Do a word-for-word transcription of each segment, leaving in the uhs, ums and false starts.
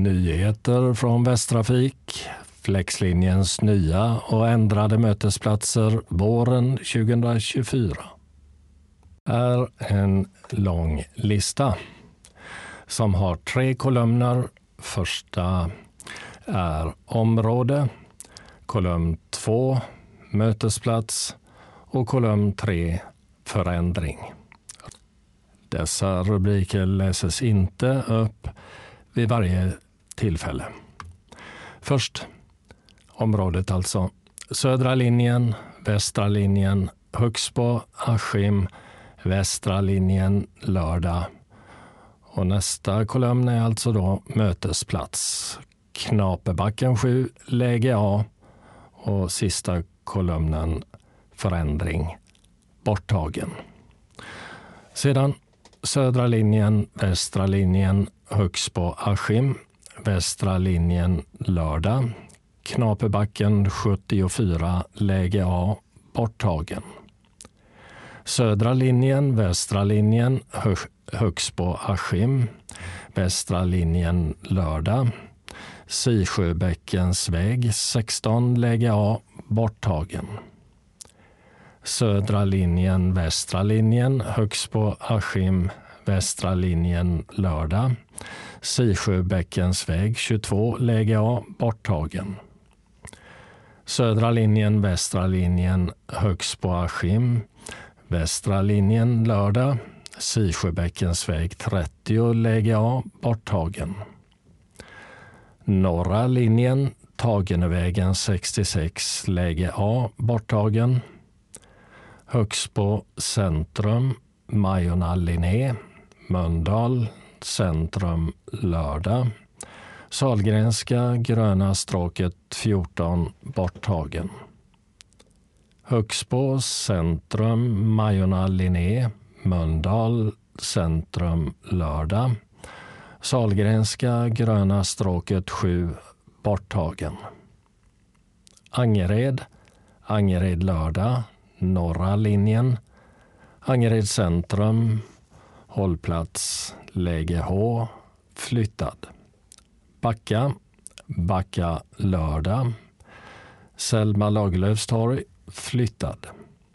Nyheter från Västtrafik, Flexlinjens nya och ändrade mötesplatser våren tjugohundratjugofyra. Är en lång lista som har tre kolumner. Första är område, kolumn två mötesplats och kolumn tre förändring. Dessa rubriker läses inte upp vid varje tillfälle. Först området alltså. Södra linjen, västra linjen, Högsbo, Askim, västra linjen, lördag. Och nästa kolumn är alltså då mötesplats. Knapebacken sju, läge A. Och sista kolumnen förändring, borttagen. Sedan södra linjen, västra linjen, Högsbo, Askim, västra linjen, lördag. Knapebacken sjuttiofyra, läge A, borttagen. Södra linjen, västra linjen, Högsbo, Askim, västra linjen, lördag. Sisjöbäckens väg sexton, läge A, borttagen. Södra linjen, västra linjen, Högsbo, Askim, västra linjen, lördag. Sisjöbäckens väg tjugotvå, läge A, borttagen. Södra linjen, västra linjen, Högsbo, Askim, västra linjen, lördag. Sisjöbäckens väg trettio, läge A, borttagen. Norra linjen, Tagenevägen sextiosex, läge A, borttagen. Högsbo centrum, Majorna-Linné, Mölndal centrum, lördag. Sahlgrenska, gröna stråket fjorton, borttagen. Högsbo centrum, Majorna-Linné, Mölndal centrum, lördag. Sahlgrenska, gröna stråket sju, borttagen. Angered, Angered lördag, norra linjen. Angered centrum, hållplats, läge H, flyttad. Backa, Backa lördag. Selma Lagerlöfstorg, flyttad.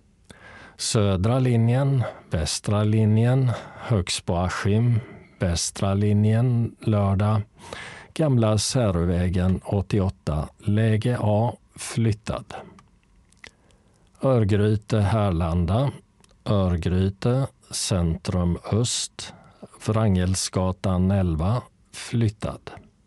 Södra linjen, västra linjen, Högsbo, Askim, västra linjen, lördag. Gamla Särövägen åttioåtta, läge A, flyttad. Örgryte, Härlanda, Örgryte, centrum öst, Wrangelsgatan elva, flyttad.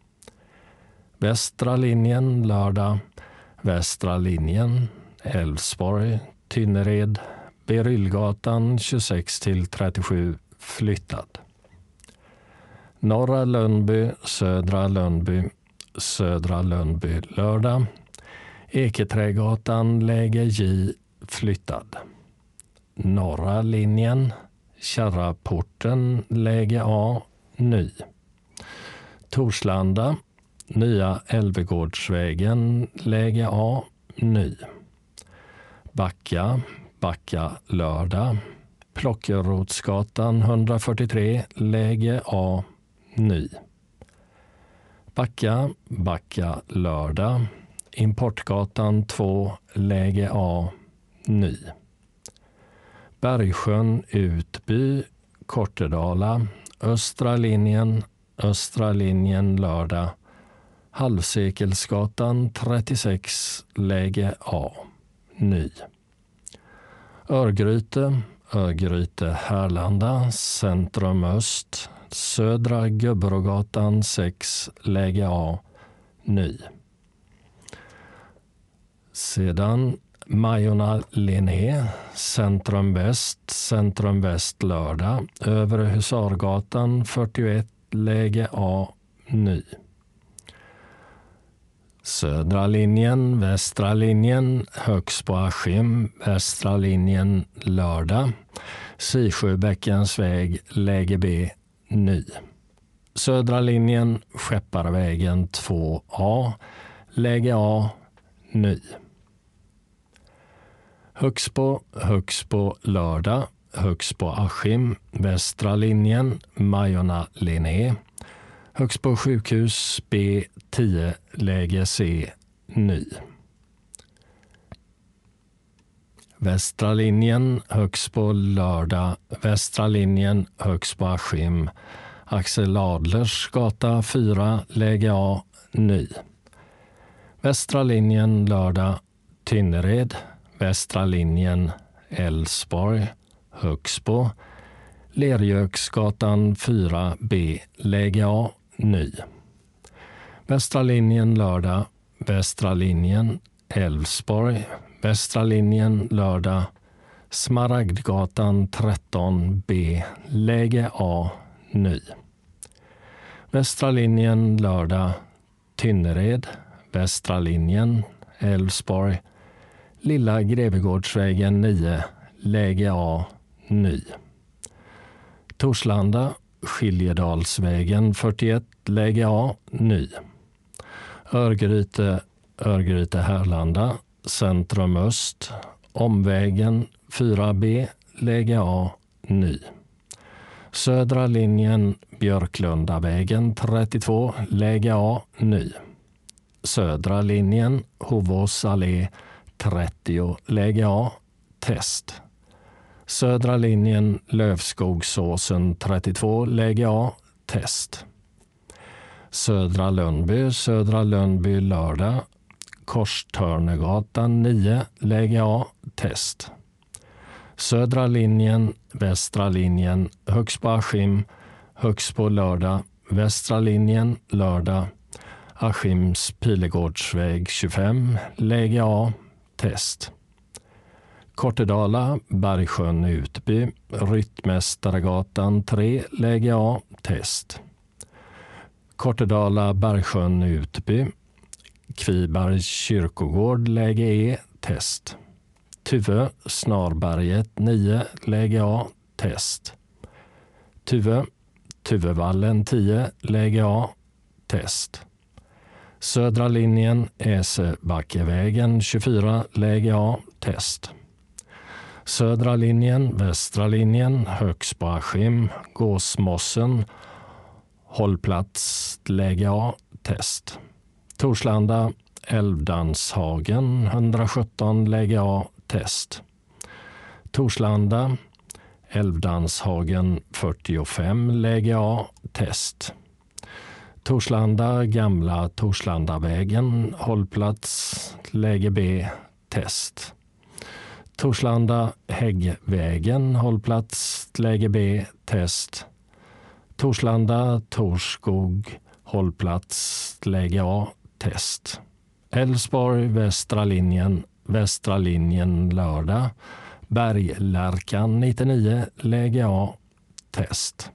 Västra linjen, lördag. Västra linjen, Älvsborg, Tynnered, Berylgatan tjugosex till trettiosju, flyttad. Norra Lönnby, södra Lönnby, södra Lönnby, lördag. Eketrädgatan, läge J, flyttad. Norra linjen, Kärraporten, läge A, ny. Torslanda, nya Älvegårdsvägen, läge A, ny. Backa, Backa lördag. Plockerotsgatan etthundrafyrtiotre, läge A, ny. Backa, Backa lördag. Importgatan två, läge A, ny. Bergsjön, Utby, Kortedala, östra linjen, östra linjen, lördag. Halvsekelsgatan trettiosex, läge A, ny. Örgryte, Örgryte, Härlanda, centrum öst, södra Gubberogatan sex, läge A, ny. Sedan Majorna-Linné, centrum väst, centrum väst, lördag. Övre Husargatan fyrtioett, läge A, ny. Södra linjen, västra linjen, Högsbo, Askim, västra linjen, lördag. Sisjöbäckens väg, läge B, ny. Södra linjen, Skepparvägen två A, läge A, ny. Högsbo, Högsbo lördag, Högsbo Askim, västra linjen, Majorna-Linné. Högsbo sjukhus B tio, läge C, ny. Västra linjen, Högsbo lördag, västra linjen, Högsbo Askim, Axel Adlers gata fyra, läge A, ny. Västra linjen lördag, Tynnered, västra linjen, Älvsborg, Högsbo, Lergöksgatan fyra B, läge A, ny. Västra linjen lördag, västra linjen, Älvsborg, västra linjen lördag, Smaragdgatan tretton B, läge A, ny. Västra linjen lördag, Tynnered, västra linjen, Älvsborg, Lilla Grevegårdsvägen nio, läge A, ny. Torslanda, Skiljedalsvägen fyrtioett, läge A, ny. Örgryte, Örgryte Härlanda, Centrum Öst, Omvägen fyra B, läge A, ny. Södra linjen, Björklundavägen trettiotvå, läge A, ny. Södra linjen, Hovås allé trettio, läge A, test. Södra linjen, Lövskogsåsen trettiotvå, läge A, test. Södra Lönnby, Södra Lönnby lördag, Korstörnegatan nio, läge A, test. Södra linjen, västra linjen, Högsbo Askim, Högsbo lördag, västra linjen lördag, Askims Pilegårdsväg tjugofem, läge A, test. Kortedala, Bergsjön Utby, Ryttmästaregatan tre, läge A, test. Kortedala, Bergsjön Utby, Kvibergs kyrkogård, läge E, test. Tuve, Snarberget nio, läge A, test. Tuve, Tuvevallen tio, läge A, test. Södra linjen, Äsebackevägen tjugofyra, läge A, test. Södra linjen, västra linjen, Högsbo Askim, Gåsmossen, hållplats, läge A, test. Torslanda, Älvdanshagen etthundrasjutton, läge A, test. Torslanda, Älvdanshagen fyrtiofem, läge A, test. Torslanda, Gamla Torslandavägen, hållplats, läge B, test. Torslanda, Häggvägen, hållplats, läge B, test. Torslanda, Torskog, hållplats, läge A, test. Älvsborg, västra linjen, västra linjen lördag, Berglärkan nittionio, läge A, test.